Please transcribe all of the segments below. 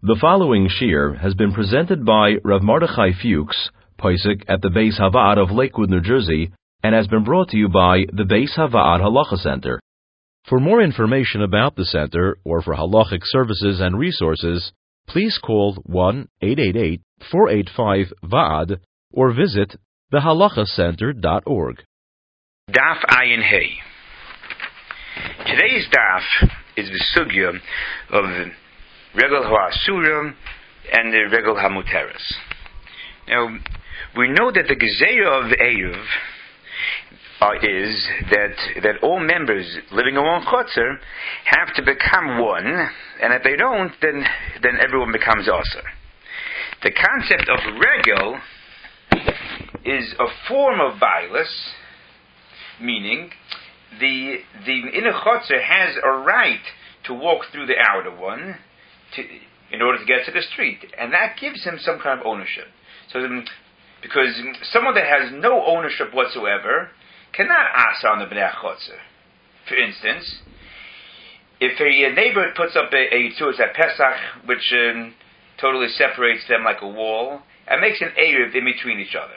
The following shir has been presented by Rav Mordechai Fuchs, Posek at the Beis Havad of Lakewood, New Jersey, and has been brought to you by the Beis Havad Halacha Center. For more information about the center or for halachic services and resources, please call 1-888-485-VAAD or visit thehalachacenter.org. Daf Ayin Hey. Today's daf is the sugya of Regel HaAsura and the Regel HaMuteres. Now, we know that the Gezeira of Eruv is that all members living along Chotzer have to become one, and if they don't, then everyone becomes Aser. The concept of Regel is a form of Bailus, meaning the inner Chotzer has a right to walk through the outer one in order to get to the street, and that gives him some kind of ownership. So, because someone that has no ownership whatsoever cannot asa on the Bnei Chotzer. For instance, if a neighbor puts up a Yitzurus at Pesach, which totally separates them like a wall, and makes an Eruv in between each other,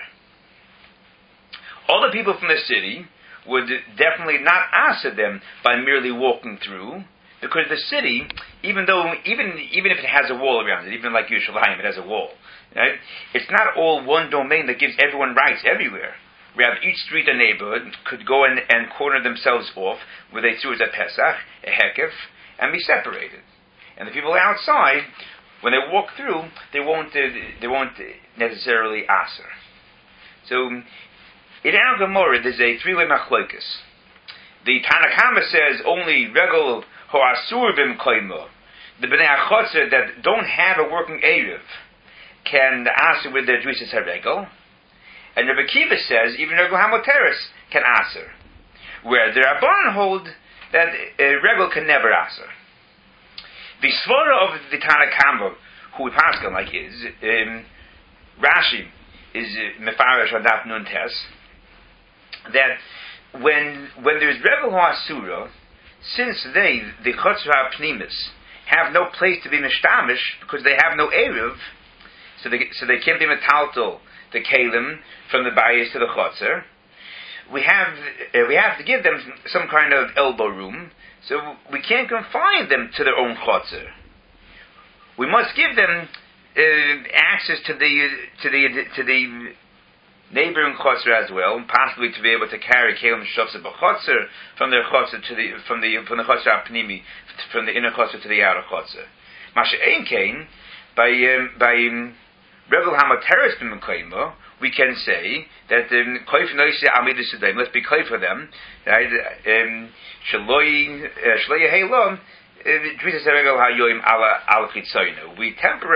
all the people from the city would definitely not asa them by merely walking through, because the city, even if it has a wall around it, even like Yerushalayim, it has a wall, right? It's not all one domain that gives everyone rights everywhere. Rather, each street and neighborhood could go in and corner themselves off with a tzurz at Pesach, a hekef, and be separated. And the people outside, when they walk through, they won't necessarily aser. So, in our Gemara, there's a three-way machlokas. The Tanna Kama says only Regel HaAsur b'mkoimo, the Bnei Chotzer that don't have a working Eruv can aser with their Drusis HaRegel. And Rabbi Kiva says even Regel HaMuteres can aser, where the Rabban hold that Regel can never aser. The svara of the Tanna Kama, who we pass on like is Rashi is Mefarish Adaf Nun Tes, that when there's Regel HaAsura, since the Chotzer HaPnimis, have no place to be mishtamish because they have no Eruv, so they can't be metaltal the Kalim from the Bayis to the Chotzer, we have to give them some kind of elbow room, so we can't confine them to their own Chotzer. We must give them access to the neighboring Chotzer as well, and possibly to be able to carry Kalim Shofsa b'Chotzer from their Chotzer from the Chotzer HaPnimi, from the inner Chotzer to the outer Chotzer. Masha Ein Kain, by Regel HaMuteres b'Mekaymo, we can say that let's be clear for them, right? We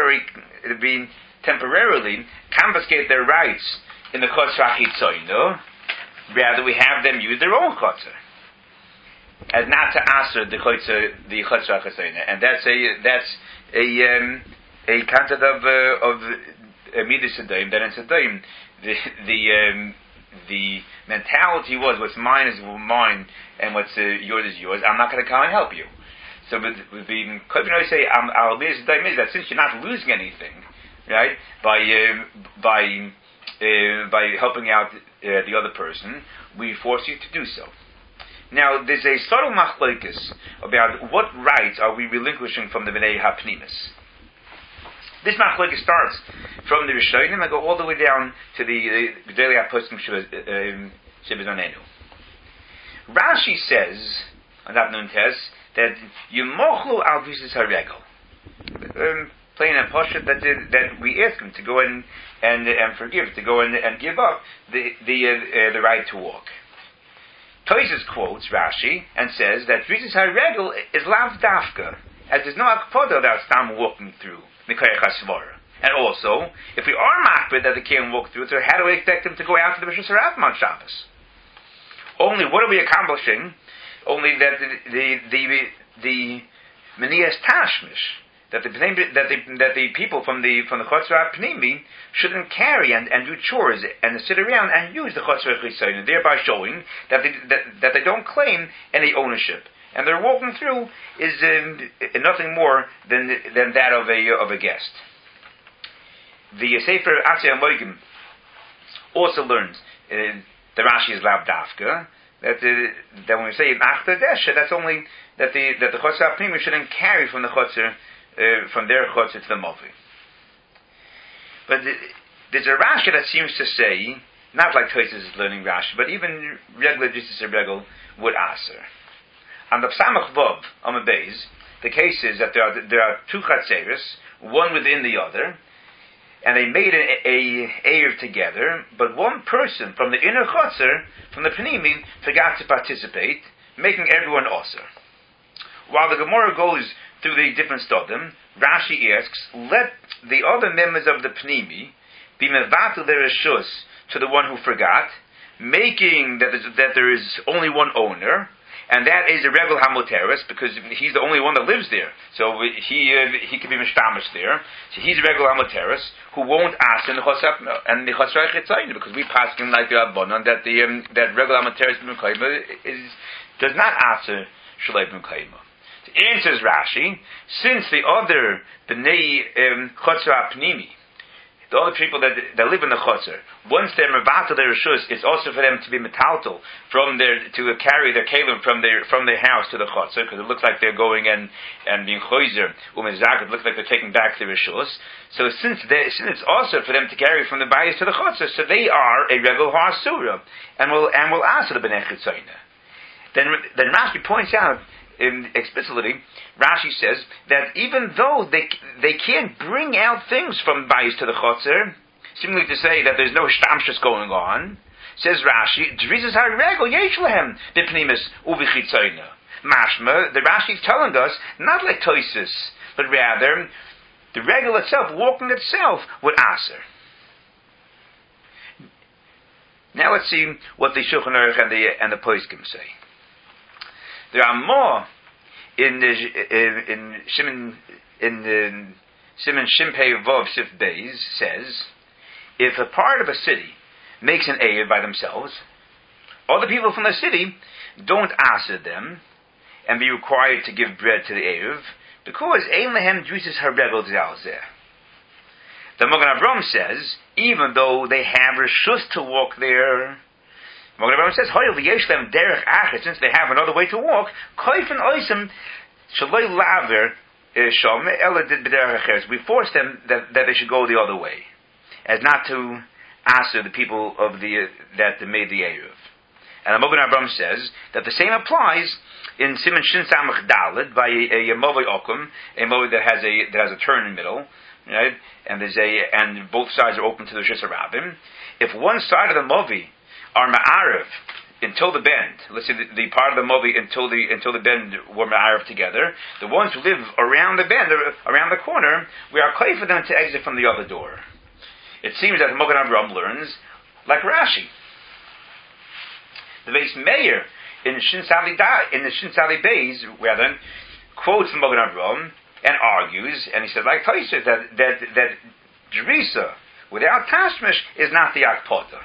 temporarily confiscate their rights in the Chotzer HaChitzoyno. Rather, we have them use their own Chotzer, as not to aser the Chotzer HaChitzoyno, and that's a concept of Midas Sedayim. That in Sedayim, the mentality was what's mine is mine, and what's yours is yours. I'm not going to come and help you. So, with the Kohen say, our Midas Sedayim is that since you're not losing anything, right, by helping out the other person, we force you to do so. Now, there's a subtle machlokes about what rights are we relinquishing from the Bnei HaPnimis. This machlokes starts from the Rishonim and go all the way down to the Gedolei HaPoskim Shebezonenu. Rashi says on that Nun Tes that Yumochlu al Drusis HaRegel. Plain and poshut that we ask him to go in and forgive, to go in and give up the right to walk. Tosfos quotes Rashi and says that Drusis HaRegel is lav dafka, as there's no akpoda about Stam walking through. And also, if we are makbid that they can't walk through, so how do we expect them to go out to the Rishus Harabim on Shabbos? Only what are we accomplishing? Only that the Menias Tashmish, that the people from the Chotzer HaPnimi shouldn't carry and do chores and sit around and use the Chotzer HaChitzoyno, thereby showing that they don't claim any ownership. and their walking through is nothing more than that of a guest. The Sefer Atzei HaMoigim also learns the Rashi is Lav Dafka, that when we say Achta Desha, that's only that the Chotzer HaPnimi shouldn't carry from the Chotzer, from their Chotzer to the Movi. But there's a Rashi that seems to say, not like Tosis is learning Rashi, but even regular Justus Regel would answer. On the Psamach Vov, on the base, the case is that there are two Chatzeres, one within the other, and they made a Erev together, but one person from the inner Chotzer, from the Pnimi, forgot to participate, making everyone Osir. While the Gemara goes through the different Stodim, Rashi asks, let the other members of the Pnimi be mevatel their reshus to the one who forgot, making that there is only one owner, and that is a Regel HaMoteres, because he's the only one that lives there. So he can be mishtamish there. So he's a Regel HaMoteres, who won't ask in the Chosap and the Chosrei Chetzayim, because we pass him like the Rabbanon, that that Regel HaMoteres does not answer Shalei B'Mekayma. The answer is Rashi, since the other B'nei Chotzer HaPnimi, the other people that live in the chotzer, once they're mevatel their reshus, it's also for them to be metaltal to carry their kalim from their house to the chotzer, because it looks like they're going and being choizer umezak. It looks like they're taking back the reshus. So since it's also for them to carry from the bayis to the chotzer, so they are a regel ha'asura, and will answer the b'nei chitzayna. Then Rashi points out explicitly, Rashi says that even though they can't bring out things from bayis to the chotzer, seemingly to say that there's no shtamshus going on, says Rashi, Drizas haregel yesh lehem b'pnimis u'v'chitzayna. Mashma, the Rashi is telling us not like Tosis, but rather the regel itself, walking itself, would aser. Now let's see what the Shulchan Aruch and the Poskim say. There are more in Shimon Shimpei Vov Sif Beis says, if a part of a city makes an Erev by themselves, other people from the city don't aser them and be required to give bread to the Erev, because Ein Lehem Drusis HaRegel Zalzeh. The Magen Avraham says, even though they have reshus to walk there, Magen Avraham says, Hoyel v'yesh lem derech achet, since they have another way to walk, koifen oisem shaloi laver shom ela did b'derech acheres. We force them that they should go the other way, as not to answer the people of that made the Erev. And the Magen Avraham says that the same applies in Siman Shin Samach Dalet by a Movi Okum, a Movi that has a turn in the middle, right? And both sides are open to the Rishus Harabim. If one side of the Movi are Ma'arev until the bend, let's say the part of the Movi until the bend were Ma'arev together, the ones who live around the bend, around the corner, we are clear for them to exit from the other door. It seems that Magen Avraham learns like Rashi. The Beis Meir in the Shin Sali Beis, rather, quotes the Magen Avraham and argues, and he says like Tosfos that Drisa without Tashmish is not the Akpota.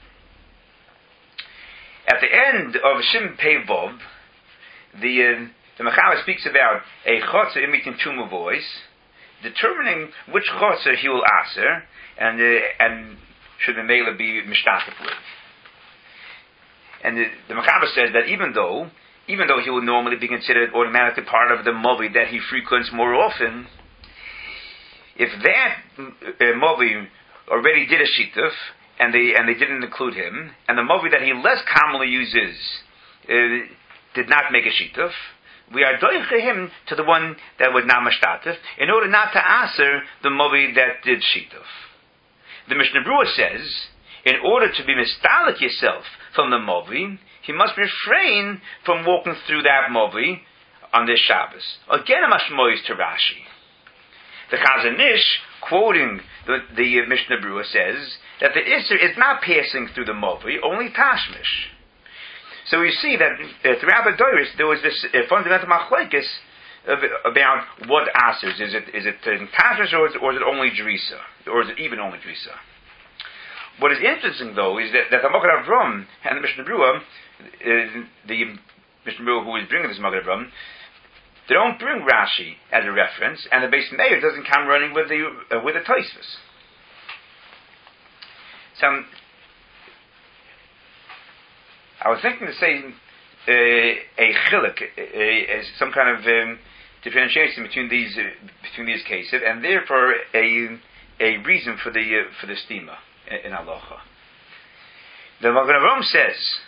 At the end of Shim Pei Vov, the Mechaber speaks about a chotzer in between two mavois, determining which chotzer he will aser, and should the mela be mishtakif with. And the Mechaber says that even though he would normally be considered automatically part of the movi that he frequents more often, if that movi already did a shituf, and they didn't include him, and the movi that he less commonly uses did not make a shituf, we are doiche him to the one that would not mashtatef, in order not to aser the movi that did shituf. The Mishnah Berurah says, in order to be mistalik yourself from the movi, he must refrain from walking through that movi on this Shabbos. Again, a mashmois to Rashi. The Chazon Ish, quoting the Mishnah Berurah, says that the Isser is not passing through the movi, only tashmish. So we see that throughout the Doris there was this fundamental machlekes about what asers. Is it tashmish or is it only drisa, or is it even only drisa? What is interesting though is that the Magen Avraham and the Mishnah Berurah, the Mishnah Berurah, who is bringing this Magen Avraham, they don't bring Rashi as a reference, and the Beis Meir doesn't come running with the Tosfos. So I was thinking to say a chiluk, some kind of differentiation between these cases, and therefore a reason for the stima in halacha. The Magen Avraham says.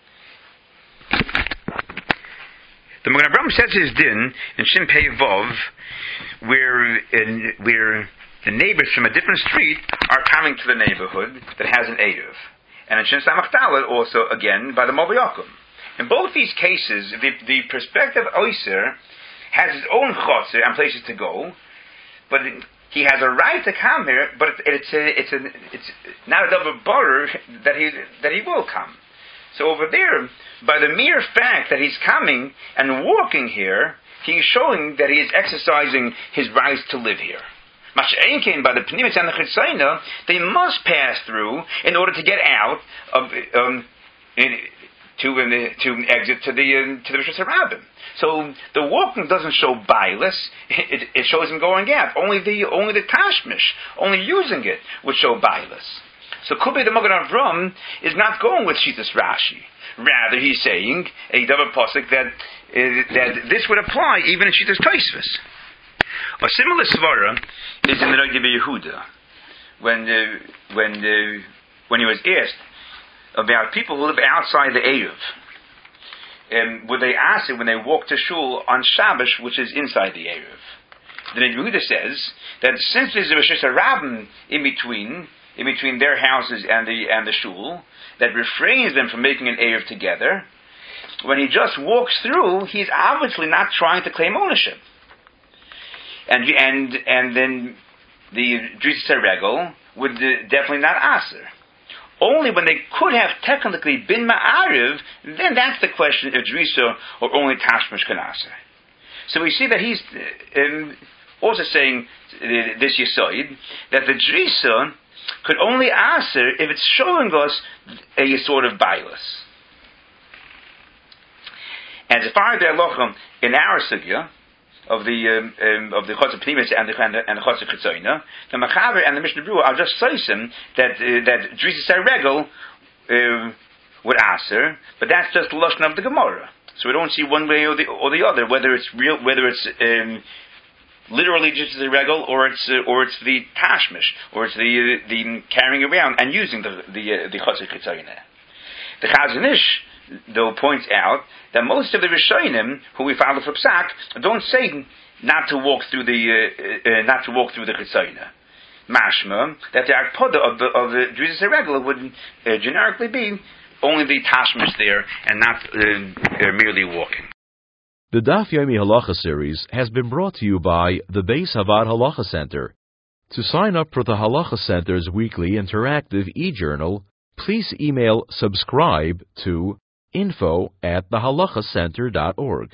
The Magen Avraham says his din in Shin Pei Vov, where the neighbors from a different street are coming to the neighborhood that has an Eruv. And in Shin Samach Dalet also, again, by the Mobiyakum. In both these cases, the prospective Oyser has his own chotzer and places to go, but he has a right to come here, but it's not a double border that he will come. So over there, by the mere fact that he's coming and walking here, he's showing that he is exercising his rights to live here. Masha'enkin, by the Pnimis and the Chitzayna, they must pass through in order to get out of to exit to the Rishus Harabim. So the walking doesn't show bias; it shows him going out. Only the tashmish, only using it, would show bias. So could be the Magen Avraham is not going with Shitas Rashi. Rather, he's saying a double pasuk that this would apply even in Shitas Tosfos. A similar svara is in the Noda B'Yehuda when he was asked about people who live outside the Eruv. Would they ask it when they walk to shul on Shabbos, which is inside the Eruv? The Noda B'Yehuda says that since there's a Rishus Harabim in between their houses and the shul, that refrains them from making an Eruv together, when he just walks through, he's obviously not trying to claim ownership. And then the Drisas HaRegel would definitely not aser. Only when they could have technically been Ma'ariv, then that's the question if Drisa or only Tashmish can aser. So we see that he's also saying this Yisoid, that the Drisa could only aser if it's showing us a sort of bias. And as far as the halachim in our sugya of the Chotzer Pnimis and the Chotzer Chitzayna, the Machaber and the Mishnah Berurah are just soisim that Drisas HaRegel would aser, but that's just the lashon of the Gemara. So we don't see one way or the other whether it's real, whether it's literally Drisas HaRegel or it's the tashmish, or it's the carrying around and using the Chotzer Chitzayna. The Chazon Ish, though, points out that most of the Rishonim who we follow for Psak don't say not to walk through the Chitzayna. Mashma that the Akpoda of the Drisas HaRegel would generically be only the tashmish there and not merely walking. The Daf Yomi Halacha series has been brought to you by the Beis Havad Halacha Center. To sign up for the Halacha Center's weekly interactive e-journal, please email subscribe to info@thehalachacenter.org.